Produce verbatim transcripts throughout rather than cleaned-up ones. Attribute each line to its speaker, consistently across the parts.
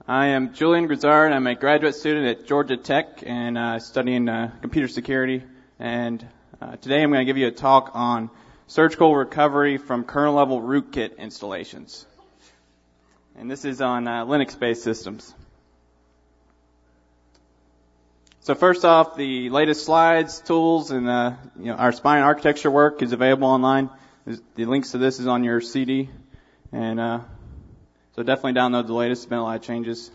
Speaker 1: I am Julian Grizzard. I'm a graduate student at Georgia Tech and uh, studying uh, computer security. And uh, today I'm going to give you a talk on surgical recovery from kernel-level rootkit installations. And this is on uh, Linux-based systems. So first off, the latest slides, tools, and uh, you know, our spine architecture work is available online. The links to this is on your C D. And uh, so definitely download the latest. There's been a lot of changes.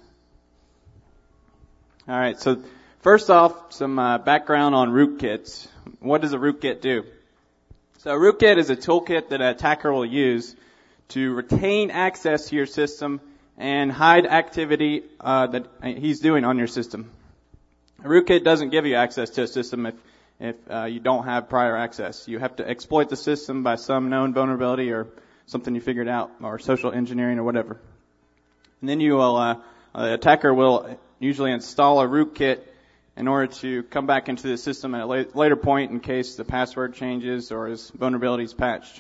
Speaker 1: All right, so first off, some uh, background on rootkits. What does a rootkit do? So a rootkit is a toolkit that an attacker will use to retain access to your system and hide activity uh, that he's doing on your system. A rootkit doesn't give you access to a system if if uh, you don't have prior access. You have to exploit the system by some known vulnerability or something you figured out, or social engineering or whatever. And then you will, uh, the attacker will usually install a rootkit in order to come back into the system at a la- later point in case the password changes or his vulnerability is patched.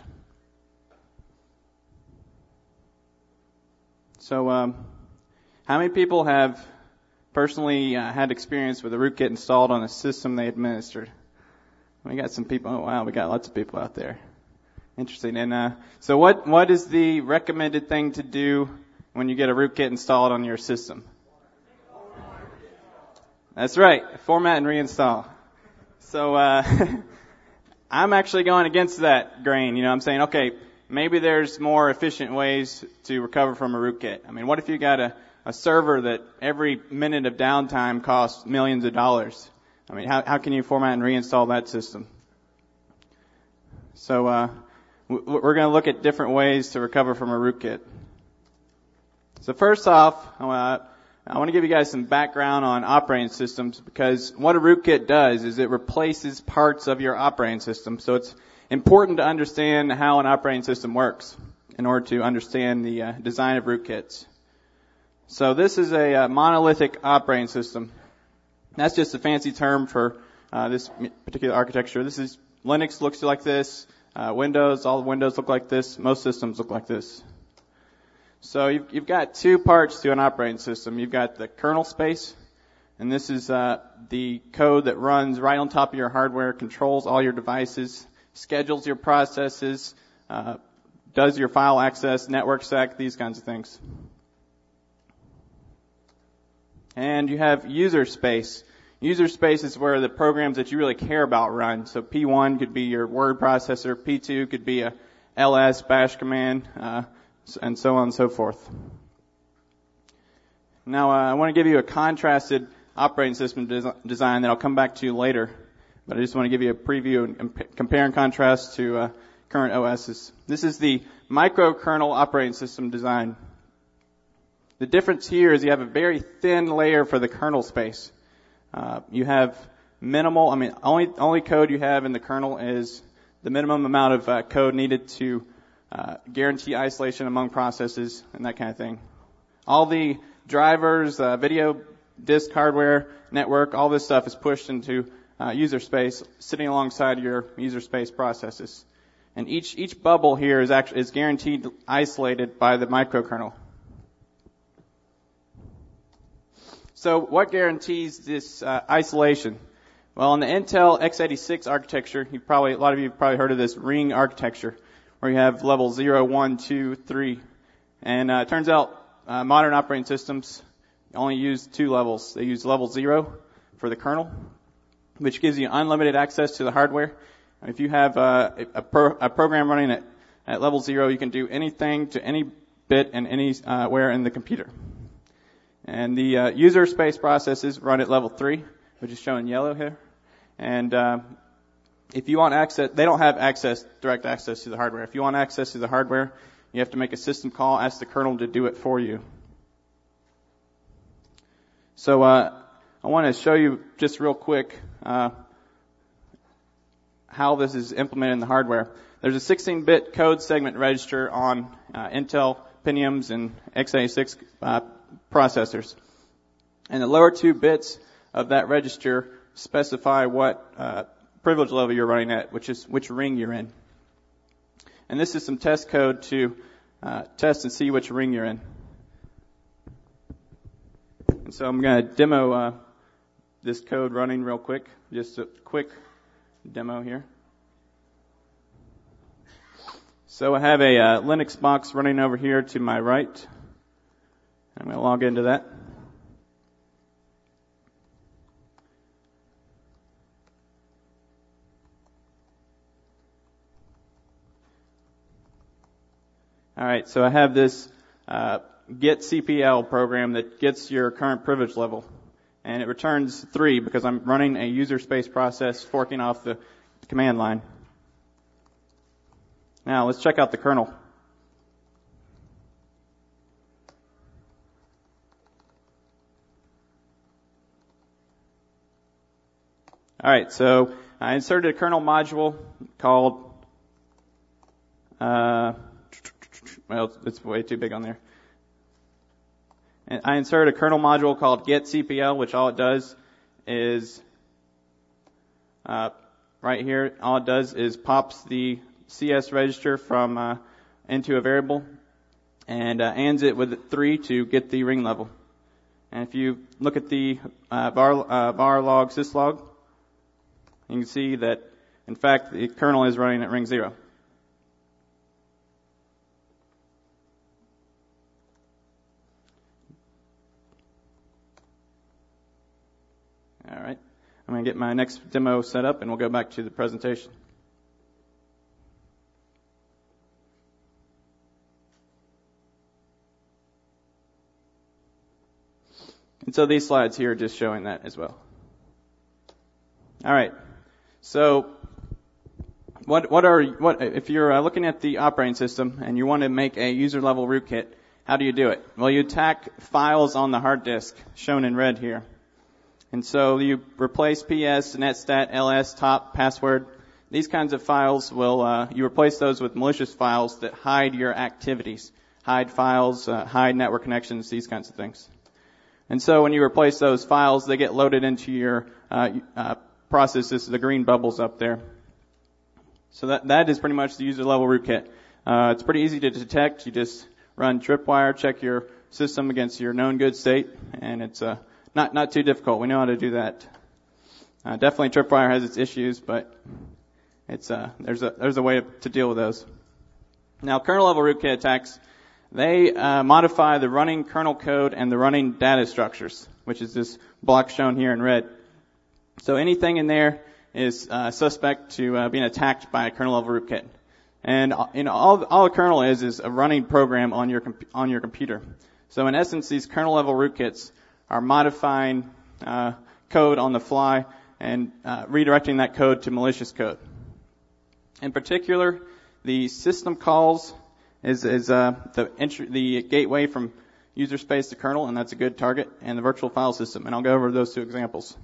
Speaker 1: So, um, how many people have personally uh, had experience with a rootkit installed on a system they administered? We got some people. Oh wow, we got lots of people out there. Interesting. And uh, so, what what is the recommended thing to do when you get a rootkit installed on your system? That's right, format and reinstall. So uh, I'm actually going against that grain. You know, I'm saying, okay, maybe there's more efficient ways to recover from a rootkit. I mean, what if you got a, a server that every minute of downtime costs millions of dollars? I mean, how, how can you format and reinstall that system? So uh, we're going to look at different ways to recover from a rootkit. So first off, uh, I want to give you guys some background on operating systems, because what a rootkit does is it replaces parts of your operating system. So it's important to understand how an operating system works in order to understand the uh, design of rootkits. So this is a uh, monolithic operating system. That's just a fancy term for uh, this particular architecture. This is Linux looks like this. Uh, Windows, all the Windows look like this. Most systems look like this. So you've, you've got two parts to an operating system. You've got the kernel space, and this is uh, the code that runs right on top of your hardware, controls all your devices, schedules your processes, uh, does your file access, network sec, these kinds of things. And you have user space. User space is where the programs that you really care about run. So P one could be your word processor, P two could be a L S, bash command, uh, and so on and so forth. Now, uh, I want to give you a contrasted operating system des- design that I'll come back to later, but I just want to give you a preview and imp- compare and contrast to uh, current O Ss. This is the microkernel operating system design. The difference here is you have a very thin layer for the kernel space. Uh, you have minimal, I mean, only only code you have in the kernel is the minimum amount of uh, code needed to uh, guarantee isolation among processes and that kind of thing. All the drivers, uh, video, disk hardware, network, all this stuff is pushed into uh, user space, sitting alongside your user space processes. And each each bubble here is actually is guaranteed isolated by the microkernel. So what guarantees this uh, isolation? Well, in the Intel x eighty-six architecture, you probably a lot of you have probably heard of this ring architecture, where you have level zero, one, two, three, and uh, it turns out uh, modern operating systems only use two levels. They use level zero for the kernel, which gives you unlimited access to the hardware. And if you have uh, a, pro, a program running at, at level zero, you can do anything to any bit and anywhere in the computer. And the uh, user space processes run at level three, which is shown in yellow here. And uh, if you want access, they don't have access, direct access to the hardware. If you want access to the hardware, you have to make a system call, ask the kernel to do it for you. So uh, I want to show you just real quick uh, how this is implemented in the hardware. There's a sixteen-bit code segment register on uh, Intel Pentiums and x eighty-six uh, processors. And the lower two bits of that register specify what uh, privilege level you're running at, which is which ring you're in. And this is some test code to uh, test and see which ring you're in. So I'm going to demo uh, this code running real quick, just a quick demo here. So I have a uh, Linux box running over here to my right. I'm going to log into that. All right, so I have this uh, get C P L program that gets your current privilege level, and it returns three because I'm running a user space process forking off the command line. Now let's check out the kernel. All right, so I inserted a kernel module called, uh, well, it's way too big on there. And I inserted a kernel module called getCPL, which all it does is, uh, right here, all it does is pops the C S register from uh, into a variable and uh, ands it with three to get the ring level. And if you look at the uh, var, uh, var log syslog, you can see that, in fact, the kernel is running at ring zero. All right. I'm going to get my next demo set up, and we'll go back to the presentation. And so these slides here are just showing that as well. All right. So what what are what if you're uh, looking at the operating system and you want to make a user level rootkit, how do you do it? Well, you attack files on the hard disk shown in red here. And so you replace P S, netstat, ls, top, password. These kinds of files will uh, you replace those with malicious files that hide your activities, hide files, uh, hide network connections, these kinds of things. And so when you replace those files, they get loaded into your uh, uh, process. This is the green bubbles up there. So that that is pretty much the user level rootkit. Uh, it's pretty easy to detect. You just run tripwire, check your system against your known good state, and it's uh, not not too difficult. We know how to do that. Uh, definitely tripwire has its issues, but it's uh, there's a there's a way to deal with those. Now, kernel level rootkit attacks. They uh, modify the running kernel code and the running data structures, which is this block shown here in red. So anything in there is uh, suspect to uh, being attacked by a kernel level rootkit. And you know, all all a kernel is is a running program on your comp- on your computer. So in essence, these kernel level rootkits are modifying uh, code on the fly and uh, redirecting that code to malicious code. In particular, the system calls is, is uh, the entry, the gateway from user space to kernel, and that's a good target, and the virtual file system. And I'll go over those two examples.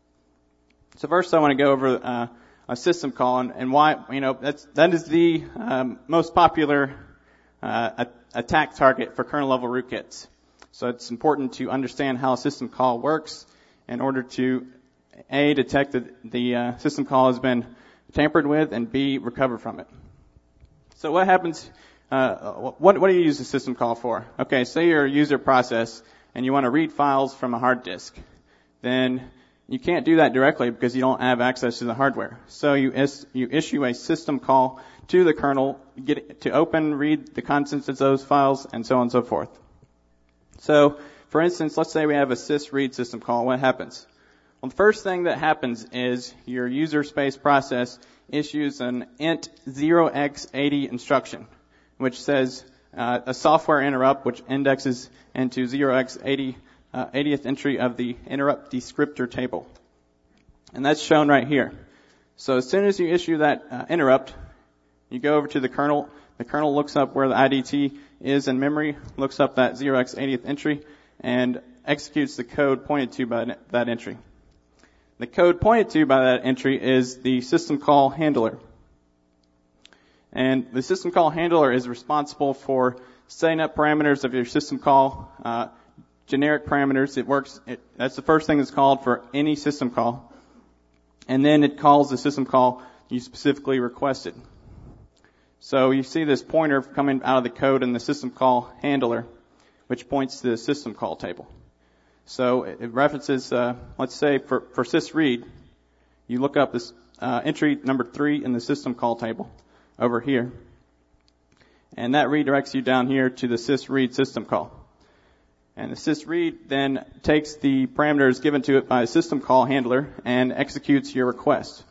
Speaker 1: So first, I want to go over uh, a system call and, and why. You know, that's that is the um, most popular uh, attack target for kernel level rootkits. So it's important to understand how a system call works in order to A, detect that the uh, system call has been tampered with, and B, recover from it. So what happens? Uh, what, what do you use the system call for? Okay, say you're a user process and you want to read files from a hard disk. Then you can't do that directly because you don't have access to the hardware. So you is, you issue a system call to the kernel, get it to open, read the contents of those files, and so on and so forth. So, for instance, let's say we have a sysread system call. What happens? Well, the first thing that happens is your user space process issues an int zero x eighty instruction, which says uh, a software interrupt, which indexes into zero x eighty, uh, eightieth entry of the interrupt descriptor table. And that's shown right here. So as soon as you issue that uh, interrupt, you go over to the kernel. The kernel looks up where the I D T is in memory, looks up that zero x eightieth entry, and executes the code pointed to by that entry. The code pointed to by that entry is the system call handler. And the system call handler is responsible for setting up parameters of your system call, uh, generic parameters. It works, it, that's the first thing that's called for any system call. And then it calls the system call you specifically requested. So you see this pointer coming out of the code in the system call handler, which points to the system call table. So it references, uh, let's say for, for sysread, you look up this uh, entry number three in the system call table over here. And that redirects you down here to the sysread system call. And the sysread then takes the parameters given to it by a system call handler and executes your request.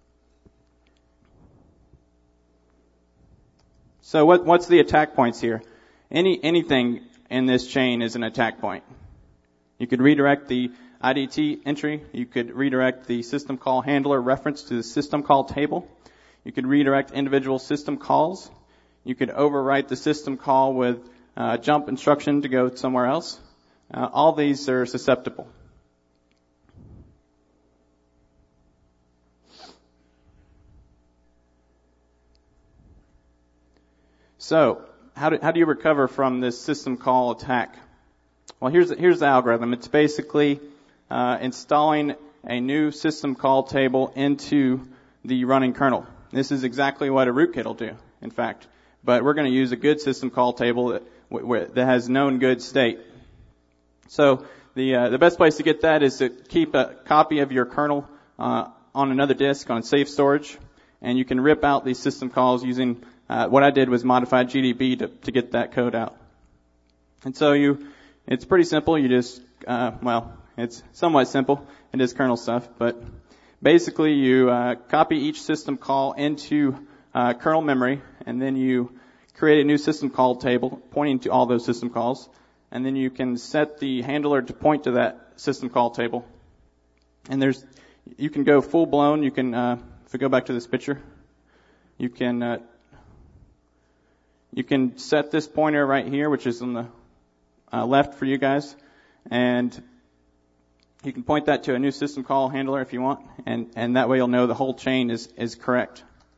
Speaker 1: So what, what's the attack points here? Any anything in this chain is an attack point. You could redirect the I D T entry. You could redirect the system call handler reference to the system call table. You could redirect individual system calls. You could overwrite the system call with a jump instruction to go somewhere else. Uh, all these are susceptible. So, how do, how do you recover from this system call attack? Well, here's here's the algorithm. It's basically uh, installing a new system call table into the running kernel. This is exactly what a rootkit will do, in fact. But we're going to use a good system call table that, w- that has known good state. So the uh, the best place to get that is to keep a copy of your kernel uh, on another disk on safe storage, and you can rip out these system calls using uh, what I did was modified G D B to, to get that code out. And so you, it's pretty simple. You just uh, well, it's somewhat simple. It is kernel stuff, but basically you uh, copy each system call into uh, kernel memory, and then you create a new system call table pointing to all those system calls, and then you can set the handler to point to that system call table. And there's, you can go full blown. You can, uh, if we go back to this picture, you can, uh, you can set this pointer right here, which is on the uh, left for you guys, and you can point that to a new system call handler if you want, and, and that way you'll know the whole chain is, is correct.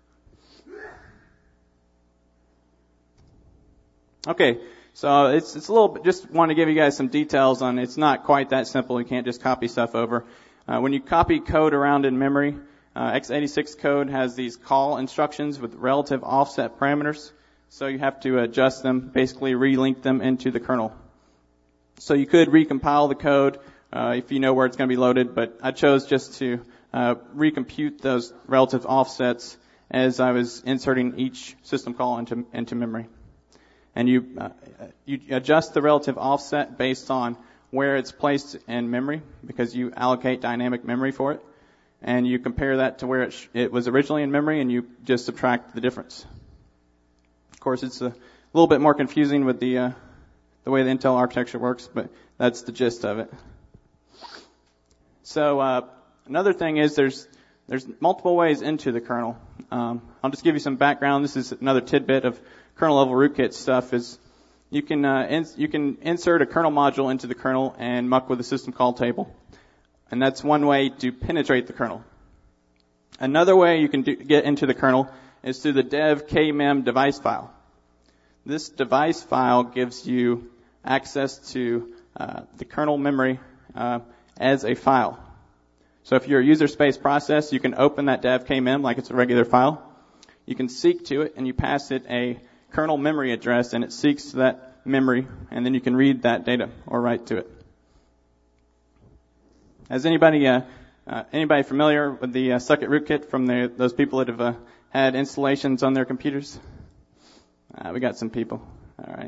Speaker 1: Okay, so it's it's a little bit, just want to give you guys some details on, it's not quite that simple. You can't just copy stuff over. Uh, when you copy code around in memory, uh, x eighty-six code has these call instructions with relative offset parameters. So you have to adjust them, basically relink them into the kernel. So you could recompile the code uh, if you know where it's going to be loaded, but I chose just to uh, recompute those relative offsets as I was inserting each system call into into memory. And you uh, you adjust the relative offset based on where it's placed in memory, because you allocate dynamic memory for it, and you compare that to where it, sh- it was originally in memory, and you just subtract the difference. Of course, it's a little bit more confusing with the uh, the way the Intel architecture works, but that's the gist of it. So uh, another thing is there's there's multiple ways into the kernel. Um, I'll just give you some background. This is another tidbit of kernel level rootkit stuff. Is you can uh, ins- you can insert a kernel module into the kernel and muck with the system call table, and that's one way to penetrate the kernel. Another way you can do, get into the kernel is through the dev kmem device file. This device file gives you access to uh, the kernel memory uh, as a file. So if you're a user space process, you can open that dev kmem like it's a regular file. You can seek to it, and you pass it a kernel memory address, and it seeks to that memory, and then you can read that data or write to it. Is anybody uh, uh, anybody familiar with the uh, Suck It rootkit from the, those people that have uh, had installations on their computers? Uh, we got some people. All right.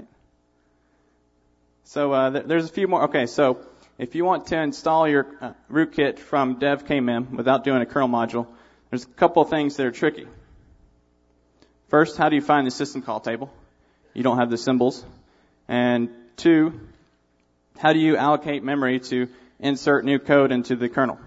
Speaker 1: So uh, th- there's a few more. Okay, so if you want to install your uh, rootkit from dev kmem without doing a kernel module, there's a couple of things that are tricky. First, how do you find the system call table? You don't have the symbols. And two, how do you allocate memory to insert new code into the kernel?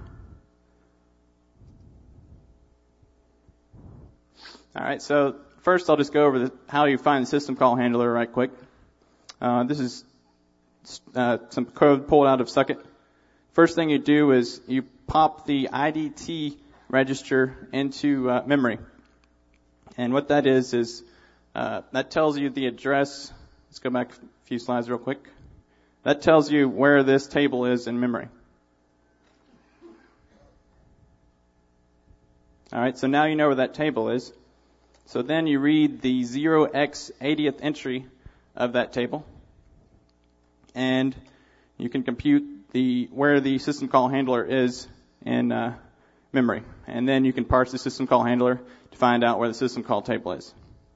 Speaker 1: All right, so first I'll just go over the, how you find the system call handler right quick. Uh, this is uh, some code pulled out of Suck It. First thing you do is you pop the I D T register into uh, memory. And what that is, is uh, that tells you the address. Let's go back a few slides real quick. That tells you where this table is in memory. All right, so now you know where that table is. So then you read the zero x eightieth entry of that table. And you can compute the where the system call handler is in uh, memory. And then you can parse the system call handler to find out where the system call table is.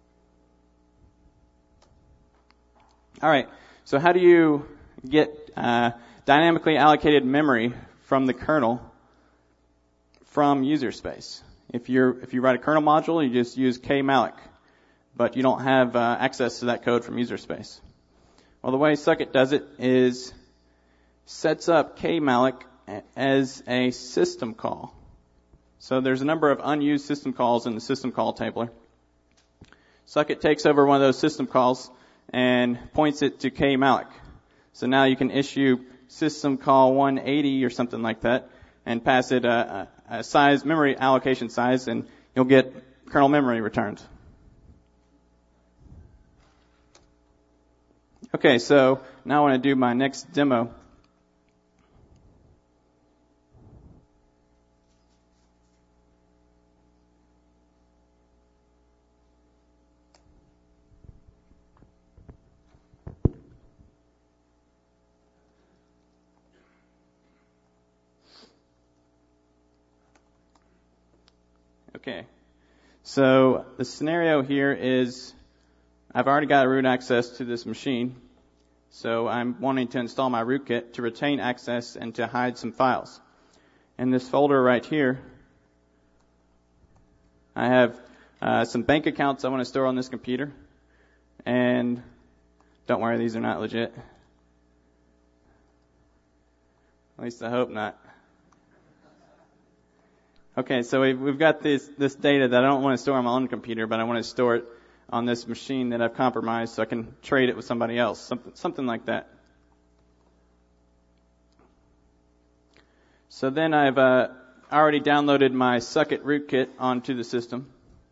Speaker 1: All right, so how do you get uh, dynamically allocated memory from the kernel from user space? If you're if you write a kernel module, you just use kmalloc, but you don't have uh, access to that code from user space. Well, the way Suckit does it is sets up kmalloc as a system call. So there's a number of unused system calls in the system call tabler. Suckit takes over one of those system calls and points it to kmalloc. So now you can issue system call one eighty or something like that and pass it a, a, a size, memory allocation size, and you'll get kernel memory returned. Okay, so now I want to do my next demo. Okay, so the scenario here is I've already got root access to this machine, so I'm wanting to install my rootkit to retain access and to hide some files. In this folder right here, I have uh, some bank accounts I want to store on this computer, and don't worry, these are not legit. At least I hope not. Okay, so we've, we've got this, this data that I don't want to store on my own computer, but I want to store it on this machine that I've compromised so I can trade it with somebody else, something, something like that. So then I've uh, already downloaded my Suckit rootkit onto the system,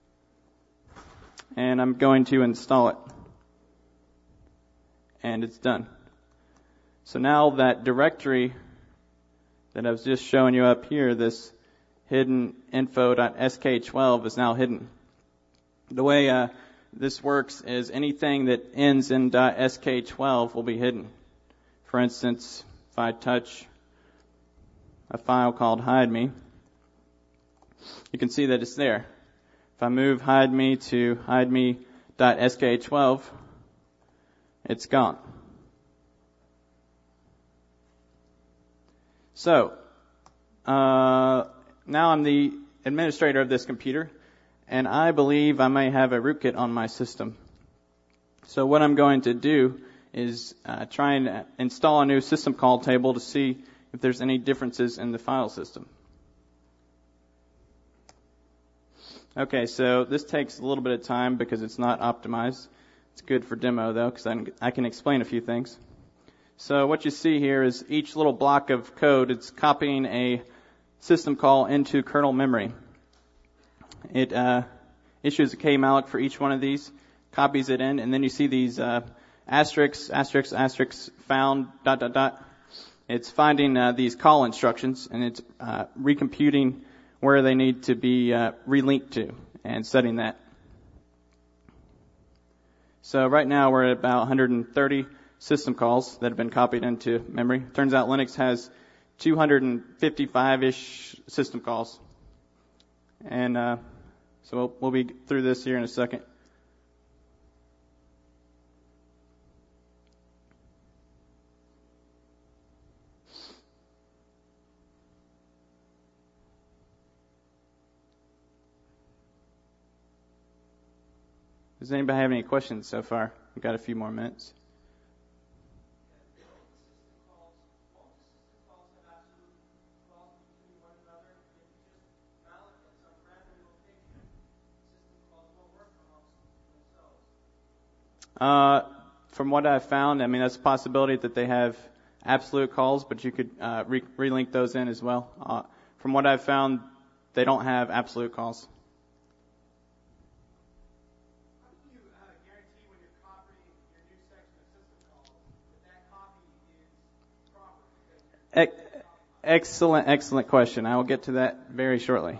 Speaker 1: and I'm going to install it. And it's done. So now that directory that I was just showing you up here, this hidden info dot S K twelve is now hidden. The way uh, this works is anything that ends in .S K twelve will be hidden. For instance, if I touch a file called hide.me, you can see that it's there. If I move hide.me to hide.me dot S K twelve, it's gone. So, uh, now I'm the administrator of this computer, and I believe I may have a rootkit on my system. So what I'm going to do is uh, try and install a new system call table to see if there's any differences in the file system. Okay, so this takes a little bit of time because it's not optimized. It's good for demo, though, because I can, I can explain a few things. So what you see here is each little block of code, it's copying a system call into kernel memory. It uh, issues a kmalloc for each one of these, copies it in, and then you see these uh, asterisks, asterisks, asterisks, found, dot, dot, dot. It's finding uh, these call instructions, and it's uh, recomputing where they need to be uh, relinked to and setting that. So right now we're at about one hundred thirty system calls that have been copied into memory. Turns out Linux has two hundred fifty-five-ish system calls. And uh, so we'll, we'll be through this here in a second. Does anybody have any questions so far? We've got a few more minutes. Uh, from what I've found, I mean, that's a possibility that they have absolute calls, but you could uh, re- relink those in as well. Uh, from what I've found, they don't have absolute calls.
Speaker 2: How do you uh, guarantee when you're copying your new section of system calls that that copy is proper?
Speaker 1: E- excellent, excellent question. I will get to that very shortly.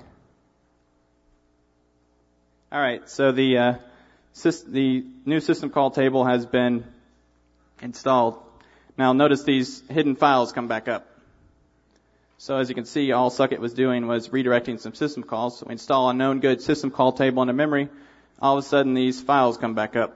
Speaker 1: All right, so the uh, the new system call table has been installed. Now notice these hidden files come back up. So as you can see, all Sucket was doing was redirecting some system calls. So we install a known good system call table into memory. All of a sudden, these files come back up.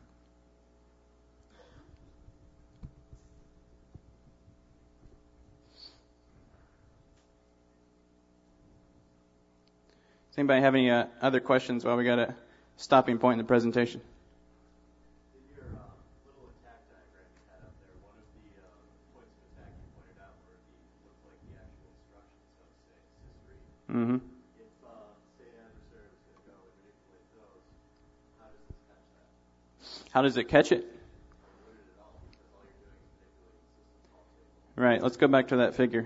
Speaker 1: Does anybody have any uh, other questions while we got a stopping point in the presentation?
Speaker 3: In your uh, little attack diagram you had up there, one of the uh, points of attack you pointed out where the looked like the actual instructions of, say, sysread.
Speaker 1: Mm-hmm.
Speaker 3: If, uh, say, an adversary was going to go and manipulate those, how does this catch that?
Speaker 1: How does it catch it?
Speaker 3: Avoid it at all, because all you're doing is manipulating the system call table.
Speaker 1: Right, let's go back to that figure.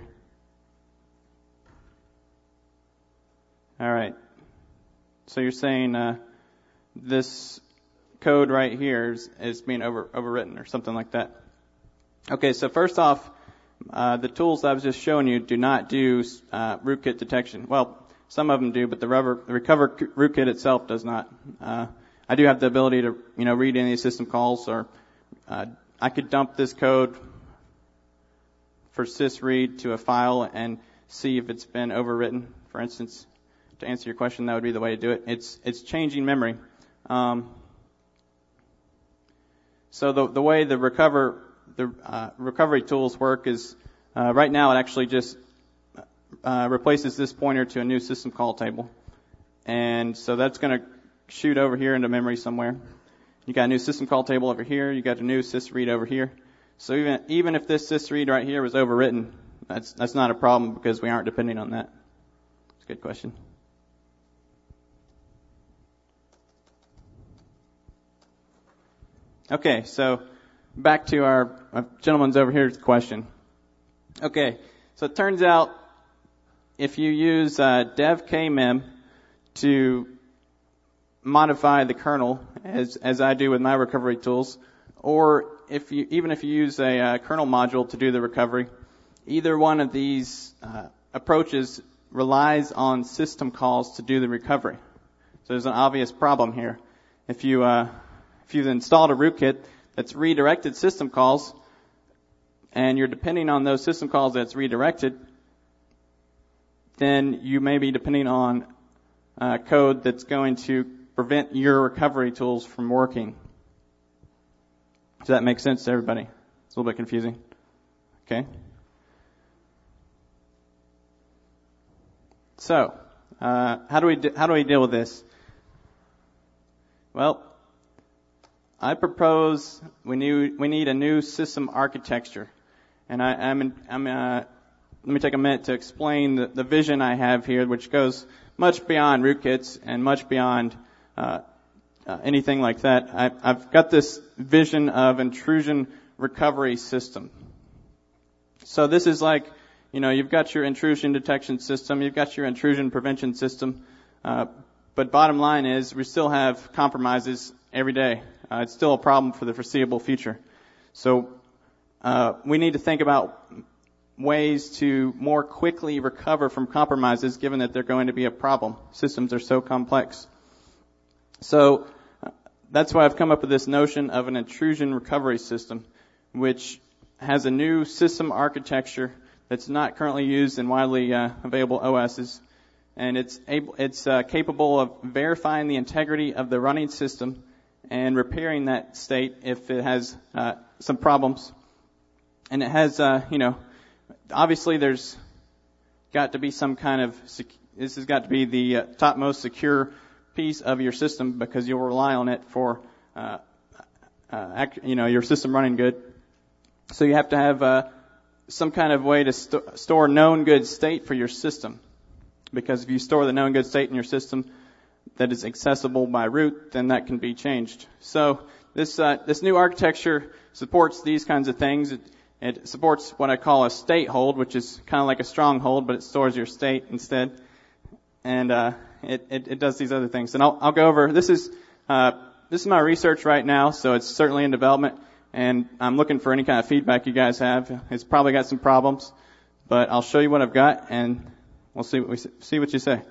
Speaker 1: All right. So you're saying uh, this code right here is, is being over, overwritten or something like that. Okay, so first off, uh, the tools that I was just showing you do not do uh, rootkit detection. Well, some of them do, but the, rubber, the recover rootkit itself does not. Uh, I do have the ability to, you know, read any system calls, or uh, I could dump this code for sysread to a file and see if it's been overwritten, for instance. To answer your question, that would be the way to do it. It's it's changing memory. Um, so the the way the recover the uh, recovery tools work is uh, right now it actually just uh, replaces this pointer to a new system call table, and so that's going to shoot over here into memory somewhere. You got a new system call table over here. You got a new sysread over here. So even even if this sysread right here was overwritten, that's that's not a problem because we aren't depending on that. It's a good question. Okay, so back to our, our gentleman's over here's question. Okay, so it turns out if you use uh, dev kmem to modify the kernel, as as I do with my recovery tools, or if you even if you use a uh, kernel module to do the recovery, either one of these uh, approaches relies on system calls to do the recovery. So there's an obvious problem here. If you uh, If you've installed a rootkit that's redirected system calls, and you're depending on those system calls that's redirected, then you may be depending on uh, code that's going to prevent your recovery tools from working. Does that make sense to everybody? It's a little bit confusing. Okay. So, uh, how do we de- how do we deal with this? Well, I propose we need we need a new system architecture, and I, I'm in, I'm uh, let me take a minute to explain the, the vision I have here, which goes much beyond rootkits and much beyond uh, uh, anything like that. I, I've got this vision of intrusion recovery system. So this is like, you know, you've got your intrusion detection system, you've got your intrusion prevention system, uh, but bottom line is we still have compromises every day. Uh, it's still a problem for the foreseeable future. So uh, we need to think about ways to more quickly recover from compromises, given that they're going to be a problem. Systems are so complex. So uh, that's why I've come up with this notion of an intrusion recovery system, which has a new system architecture that's not currently used in widely uh, available O Ss, and it's able, it's uh, capable of verifying the integrity of the running system and repairing that state if it has uh, some problems. And it has, uh, you know, obviously there's got to be some kind of, sec- this has got to be the uh, topmost secure piece of your system because you'll rely on it for, uh, uh, act, you know, your system running good. So you have to have uh, some kind of way to st- store known good state for your system. Because if you store the known good state in your system that is accessible by root, then that can be changed. So this uh, this new architecture supports these kinds of things. It, it supports what I call a state hold, which is kind of like a stronghold, but it stores your state instead. And uh, it, it it does these other things. And I'll I'll go over. This is uh, this is my research right now, so it's certainly in development. And I'm looking for any kind of feedback you guys have. It's probably got some problems, but I'll show you what I've got, and we'll see what we see what you say.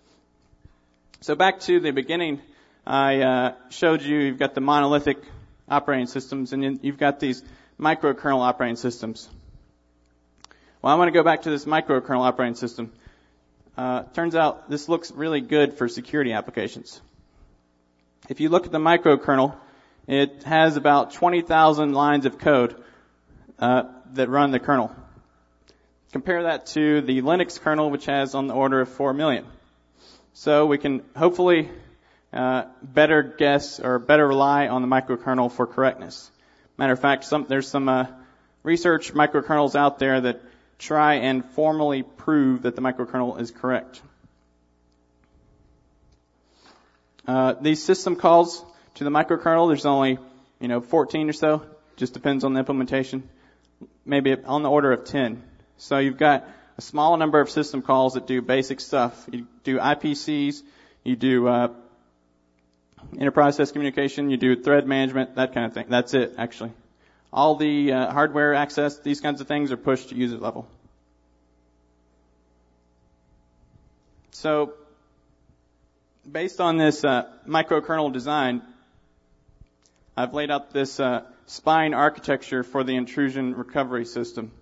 Speaker 1: So back to the beginning, I uh, showed you you've got the monolithic operating systems, and you've got these microkernel operating systems. Well, I want to go back to this microkernel operating system. Uh, turns out this looks really good for security applications. If you look at the microkernel, it has about twenty thousand lines of code uh, that run the kernel. Compare that to the Linux kernel, which has on the order of four million. So we can hopefully uh, better guess or better rely on the microkernel for correctness. Matter of fact, some, there's some uh, research microkernels out there that try and formally prove that the microkernel is correct. Uh, these system calls to the microkernel, there's only, you know, fourteen or so. Just depends on the implementation. Maybe on the order of ten. So you've got a small number of system calls that do basic stuff. You do I P Cs, you do uh, inter-process communication, you do thread management, that kind of thing. That's it, actually. All the uh, hardware access, these kinds of things are pushed to user level. So, based on this uh, microkernel design, I've laid out this uh, spine architecture for the intrusion recovery system.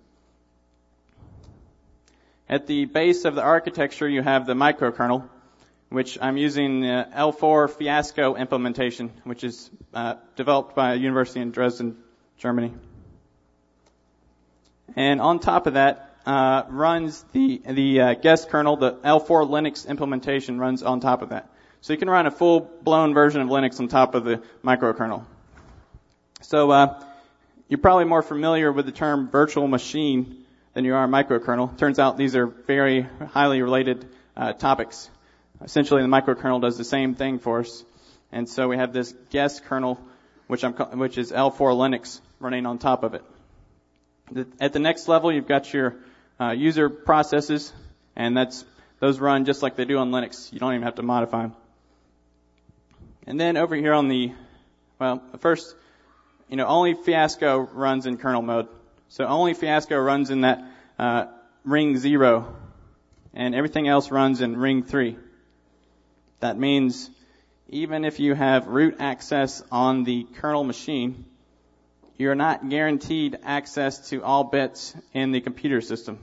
Speaker 1: At the base of the architecture, you have the microkernel, which I'm using the L four Fiasco implementation, which is uh, developed by a university in Dresden, Germany. And on top of that uh, runs the the uh, guest kernel, the L four Linux implementation runs on top of that. So you can run a full-blown version of Linux on top of the microkernel. So uh, you're probably more familiar with the term virtual machine than you are microkernel. Turns out these are very highly related uh, topics. Essentially, the microkernel does the same thing for us. And so we have this guest kernel, which I'm which is L four Linux, running on top of it. At the next level, you've got your uh, user processes, and that's those run just like they do on Linux. You don't even have to modify them. And then over here on the, well, first, you know, only Fiasco runs in kernel mode. So only Fiasco runs in that uh, ring zero, and everything else runs in ring three. That means even if you have root access on the kernel machine, you're not guaranteed access to all bits in the computer system.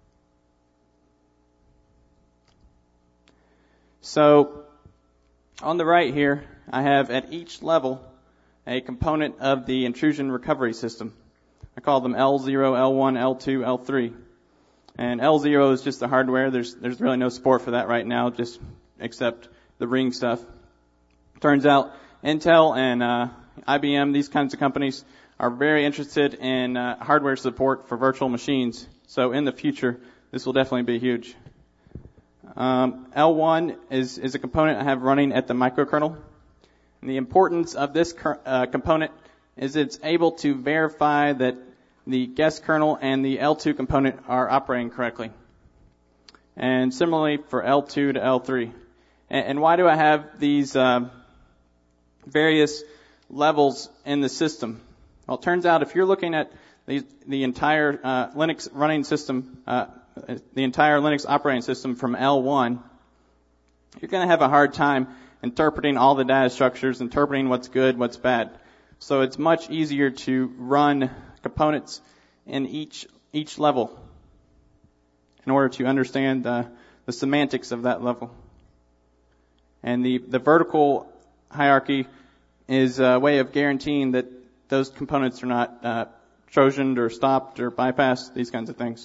Speaker 1: So on the right here, I have at each level a component of the intrusion recovery system. I call them L zero, L one, L two, L three. And L zero is just the hardware. There's there's really no support for that right now, just except the ring stuff. Turns out Intel and uh, I B M, these kinds of companies, are very interested in uh, hardware support for virtual machines. So in the future, this will definitely be huge. Um, L one is, is a component I have running at the microkernel. And the importance of this cur- uh, component is it's able to verify that the guest kernel and the L two component are operating correctly. And similarly for L two to L three. And, and why do I have these uh, various levels in the system? Well, it turns out if you're looking at the, the entire uh, Linux running system, uh, the entire Linux operating system from L one, you're going to have a hard time interpreting all the data structures, interpreting what's good, what's bad. So it's much easier to run components in each each level in order to understand the, the semantics of that level. And the, the vertical hierarchy is a way of guaranteeing that those components are not uh, trojaned or stopped or bypassed, these kinds of things.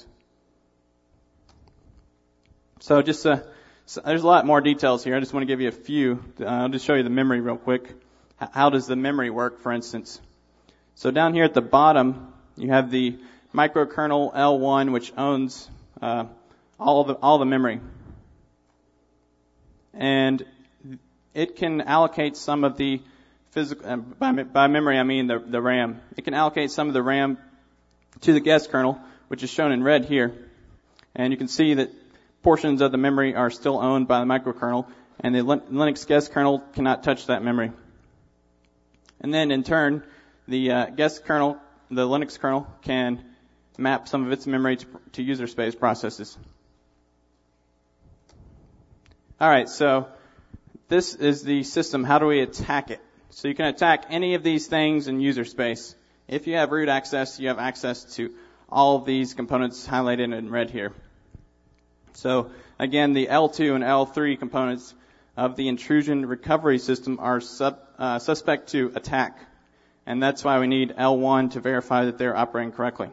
Speaker 1: So just uh, so there's a lot more details here. I just want to give you a few. Uh, I'll just show you the memory real quick. H- how does the memory work, for instance? So down here at the bottom, you have the microkernel L one, which owns uh, all the all the memory, and it can allocate some of the physical. Uh, by, by memory, I mean the the RAM. It can allocate some of the RAM to the guest kernel, which is shown in red here, and you can see that portions of the memory are still owned by the microkernel, and the Linux guest kernel cannot touch that memory. And then in turn, the uh, guest kernel, the Linux kernel, can map some of its memory to, to user space processes. All right, so this is the system. How do we attack it? So you can attack any of these things in user space. If you have root access, you have access to all of these components highlighted in red here. So again, the L two and L three components of the intrusion recovery system are sub, uh, suspect to attack. And that's why we need L one to verify that they're operating correctly.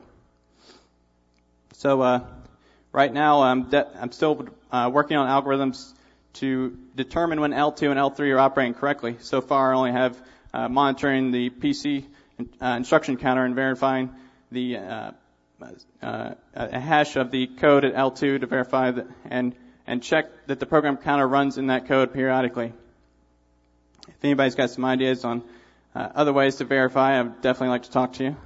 Speaker 1: So uh, right now, I'm, de- I'm still uh, working on algorithms to determine when L two and L three are operating correctly. So far, I only have uh, monitoring the P C uh, instruction counter and verifying the uh, uh, a hash of the code at L two to verify that and and check that the program counter runs in that code periodically. If anybody's got some ideas on uh, other ways to verify, I'd definitely like to talk to you.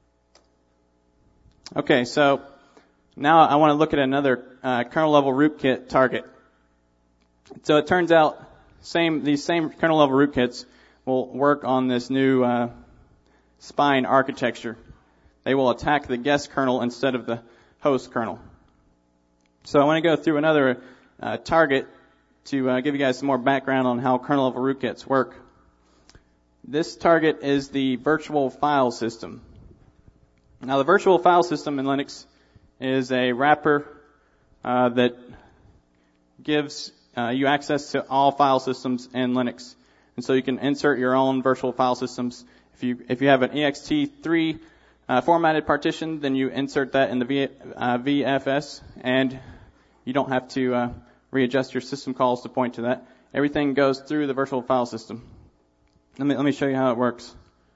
Speaker 1: Okay, so now I want to look at another uh, kernel-level rootkit target. So it turns out same these same kernel-level rootkits will work on this new uh, spine architecture. They will attack the guest kernel instead of the host kernel. So I want to go through another uh, target to uh, give you guys some more background on how kernel-level rootkits work. This target is the virtual file system. Now, the virtual file system in Linux is a wrapper uh, that gives uh, you access to all file systems in Linux. And so you can insert your own virtual file systems. If you if you have an E X T three uh, formatted partition, then you insert that in the v, uh, V F S, and you don't have to uh, readjust your system calls to point to that. Everything goes through the virtual file system. Let me let me show you how it works.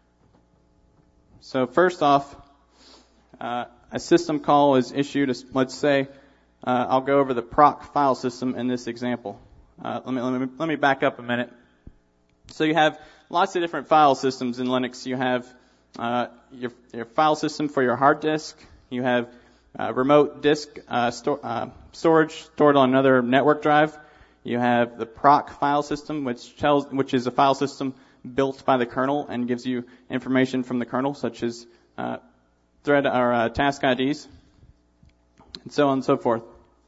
Speaker 1: So first off, uh, a system call is issued. A, let's say uh, I'll go over the proc file system in this example. Uh, let me let me let me back up a minute. So you have lots of different file systems in Linux. You have uh, your, your file system for your hard disk. You have uh, remote disk uh, sto- uh, storage stored on another network drive. You have the proc file system, which tells, which is a file system built by the kernel and gives you information from the kernel, such as uh, thread or uh, task I Ds, and so on and so forth.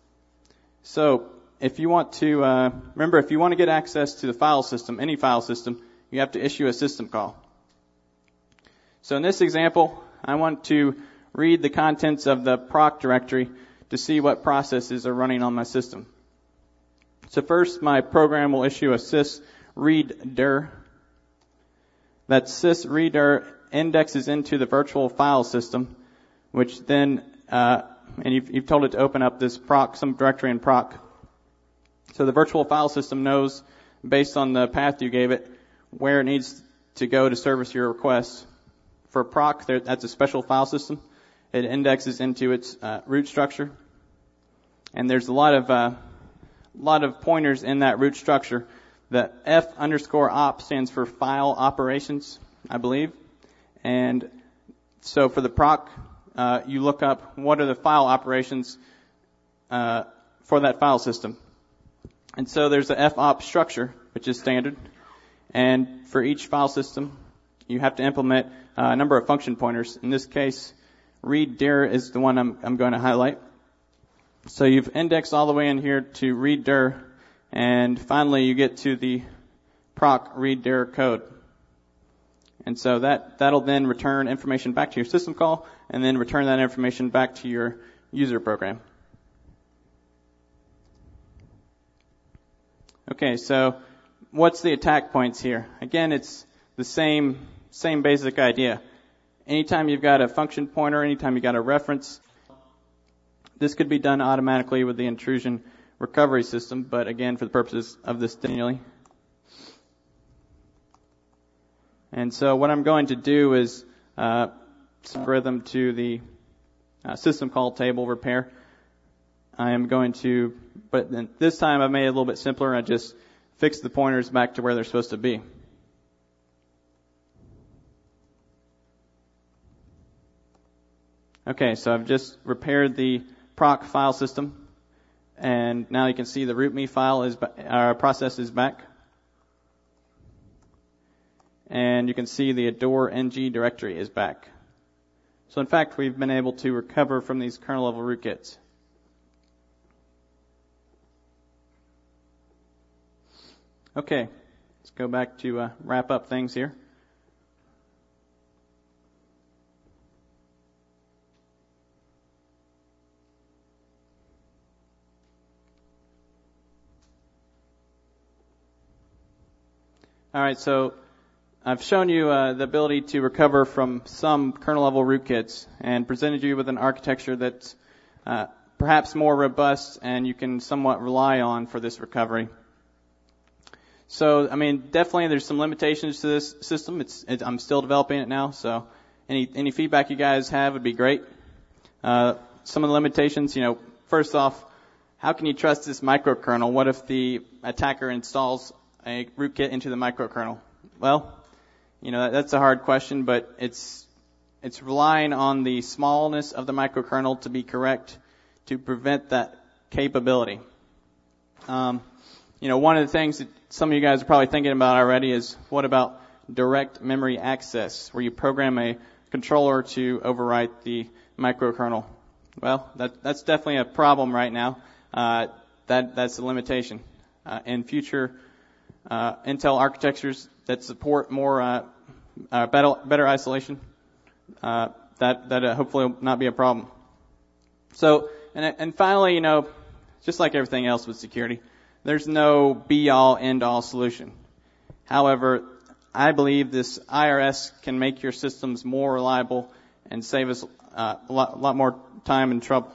Speaker 1: So if you want to, uh, remember, if you want to get access to the file system, any file system, you have to issue a system call. So in this example, I want to read the contents of the proc directory to see what processes are running on my system. So first, my program will issue a sys read dir. That sys read dir indexes into the virtual file system, which then, uh, and you've, you've told it to open up this proc, some directory in proc. So the virtual file system knows, based on the path you gave it, where it needs to go to service your request. For proc, there, that's a special file system. It indexes into its uh, root structure, and there's a lot of uh, lot of pointers in that root structure. The F underscore op stands for file operations, I believe. And so for the proc, uh, you look up what are the file operations uh, for that file system. And so there's the F op structure, which is standard. And for each file system, you have to implement uh, a number of function pointers. In this case, read dir is the one I'm, I'm going to highlight. So you've indexed all the way in here to read dir, and finally you get to the proc read dir code. And so that, that'll then return information back to your system call, and then return that information back to your user program. Okay, so what's the attack points here? Again, it's the same same basic idea. Anytime you've got a function pointer, anytime you've got a reference, this could be done automatically with the intrusion recovery system, but again, for the purposes of this manually. And so what I'm going to do is uh, rhythm to the uh, system call table repair. I am going to, but then this time I made it a little bit simpler. I just fixed the pointers back to where they're supposed to be. Okay, so I've just repaired the proc file system, and now you can see the rootme file is, our process is back. And you can see the adore ng directory is back. So in fact, we've been able to recover from these kernel level rootkits. Okay, let's go back to uh, wrap up things here. All right, so I've shown you uh, the ability to recover from some kernel-level rootkits and presented you with an architecture that's uh, perhaps more robust and you can somewhat rely on for this recovery. So, I mean, definitely there's some limitations to this system. It's, it, I'm still developing it now, so any any feedback you guys have would be great. Uh, some of the limitations, you know, first off, how can you trust this microkernel? What if the attacker installs a rootkit into the microkernel? Well, you know, that, that's a hard question, but it's it's relying on the smallness of the microkernel to be correct to prevent that capability. Um, you know, one of the things that some of you guys are probably thinking about already is what about direct memory access, where you program a controller to overwrite the microkernel? Well, that, that's definitely a problem right now. Uh, that that's a limitation. Uh, in future uh, Intel architectures that support more uh, uh, better, better isolation, uh, that that uh, hopefully will not be a problem. So, and and finally, you know, just like everything else with security, there's no be-all, end-all solution. However, I believe this I R S can make your systems more reliable and save us uh, a lot, a lot more time and trouble.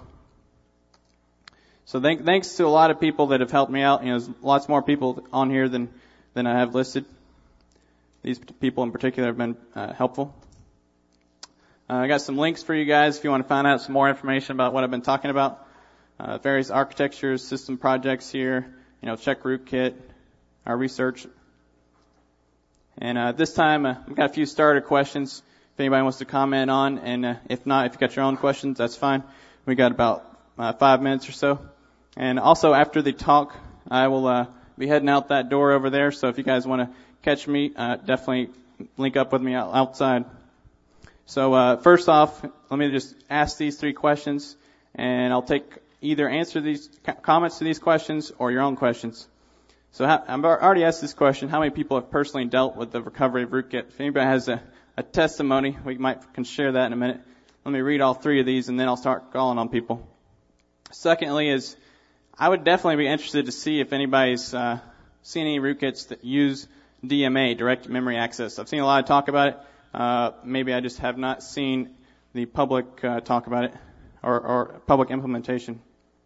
Speaker 1: So thank, thanks to a lot of people that have helped me out. You know, there's lots more people on here than, than I have listed. These people in particular have been uh, helpful. Uh, I got some links for you guys if you want to find out some more information about what I've been talking about. Uh, various architectures, system projects here. You know, check rootkit, our research. And uh, this time, uh, we've got a few starter questions if anybody wants to comment on. And uh, if not, if you've got your own questions, that's fine. We got about uh, five minutes or so. And also, after the talk, I will uh, be heading out that door over there. So if you guys want to catch me, uh, definitely link up with me out, outside. So uh, first off, let me just ask these three questions, and I'll take either answer these comments to these questions or your own questions. So how, I've already asked this question: how many people have personally dealt with the recovery of rootkit? If anybody has a, a testimony, we might can share that in a minute. Let me read all three of these, and then I'll start calling on people. Secondly is, I would definitely be interested to see if anybody's uh, seen any rootkits that use D M A, direct memory access. I've seen a lot of talk about it. Uh, maybe I just have not seen the public uh, talk about it or, or public implementation.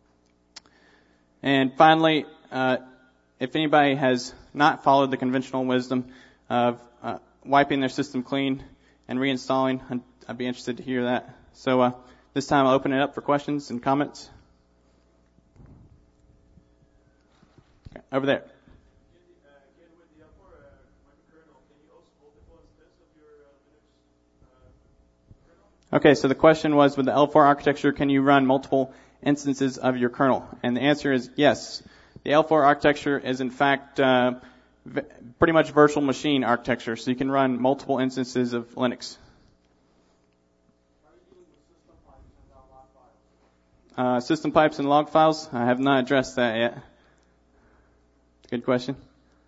Speaker 1: And finally, uh, if anybody has not followed the conventional wisdom of uh, wiping their system clean and reinstalling, I'd, I'd be interested to hear that. So uh, this time I'll open it up for questions and comments. Okay, over there. Okay, so the question was, with the L four architecture, can you run multiple instances of your kernel? And the answer is yes. The L four architecture is, in fact, uh, v- pretty much virtual machine architecture, so you can run multiple instances of Linux. Uh, system pipes and log files? I have not addressed that yet. Good question.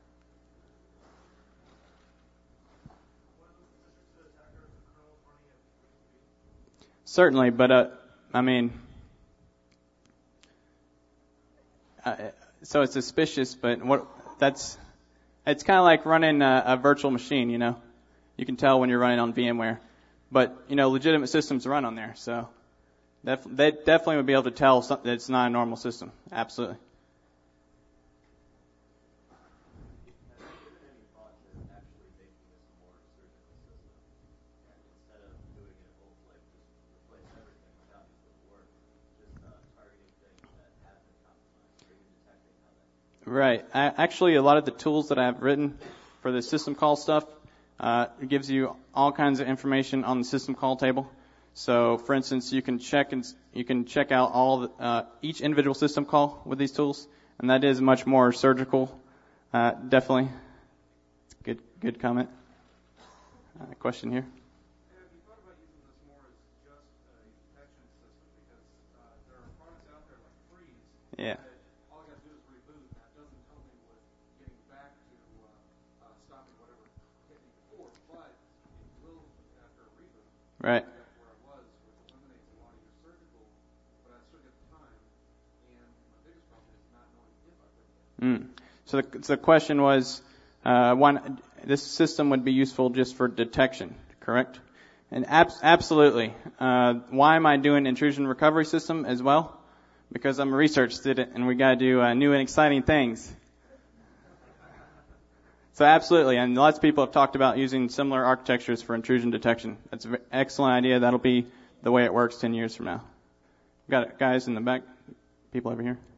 Speaker 1: Certainly, but uh, I mean, uh, so it's suspicious, but what that's it's kind of like running a, a virtual machine. You know, you can tell when you're running on VMware, but you know, legitimate systems run on there, so def- they definitely would be able to tell that it's not a normal system. Absolutely. Right. I, actually, a lot of the tools that I've written for the system call stuff uh, it gives you all kinds of information on the system call table. So, for instance, you can check and you can check out all the, uh, each individual system call with these tools, and that is much more surgical. Uh, definitely, good good comment. Uh, question here.
Speaker 2: Have you thought about using this more as just a detection system? Because uh, there are products out there like Freeze.
Speaker 1: Yeah.
Speaker 2: All I got to do is reboot, and that doesn't help me with getting back to uh, uh, stopping whatever hit me before, but it will after a reboot.
Speaker 1: Right.
Speaker 2: Back where I was, which eliminates a lot of your surgical, but I still get the time. And my biggest problem is not knowing if I break it.
Speaker 1: Mm. So the, so the question was, uh, one, this system would be useful just for detection, correct? And ab- absolutely. Uh, why am I doing intrusion recovery system as well? Because I'm a research student and we got to do uh, new and exciting things. So absolutely, and lots of people have talked about using similar architectures for intrusion detection. That's an excellent idea. That'll be the way it works ten years from now. Got it, guys in the back, people over here.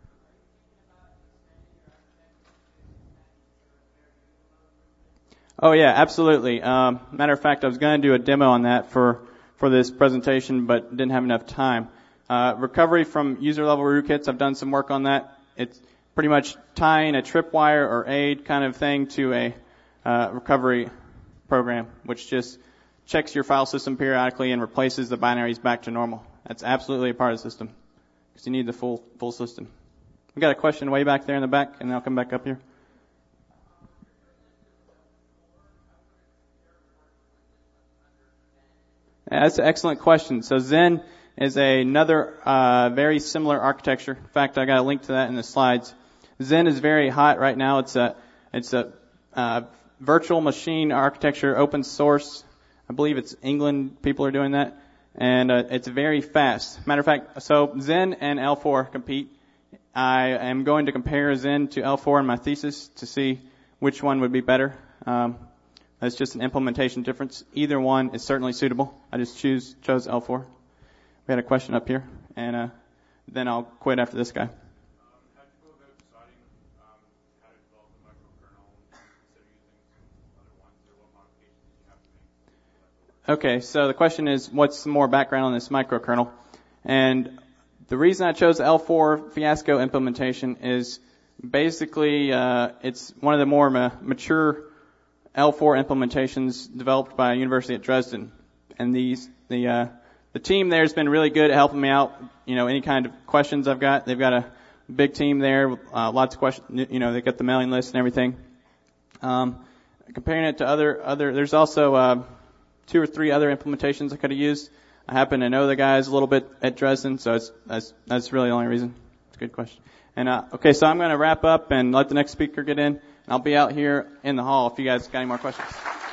Speaker 1: Oh yeah, absolutely. Um, matter of fact, I was going to do a demo on that for, for this presentation, but didn't have enough time. Uh, recovery from user level rootkits, I've done some work on that. It's pretty much tying a tripwire or aid kind of thing to a uh, recovery program, which just checks your file system periodically and replaces the binaries back to normal. That's absolutely a part of the system because you need the full full system. We got a question way back there in the back, and then I'll come back up here. Yeah, that's an excellent question. So Zen is another uh, very similar architecture. In fact, I got a link to that in the slides. Zen is very hot right now. It's a it's a uh, virtual machine architecture, open source. I believe it's England. People are doing that, and uh, it's very fast. Matter of fact, so Zen and L four compete. I am going to compare Zen to L four in my thesis to see which one would be better. Um, that's just an implementation difference. Either one is certainly suitable. I just choose chose L four. We had a question up here, and uh, then I'll quit after this guy. Okay, so the question is, what's some more background on this microkernel? And the reason I chose L four Fiasco implementation is basically uh, it's one of the more ma- mature L four implementations developed by a university at Dresden. And these the uh, the team there has been really good at helping me out. You know, any kind of questions I've got, they've got a big team there, uh, lots of questions. You know, they got the mailing list and everything. Um, comparing it to other other, there's also uh, two or three other implementations I could have used. I happen to know the guys a little bit at Dresden, so it's, that's that's really the only reason. It's a good question. And uh, okay, so I'm going to wrap up and let the next speaker get in. And I'll be out here in the hall if you guys got any more questions.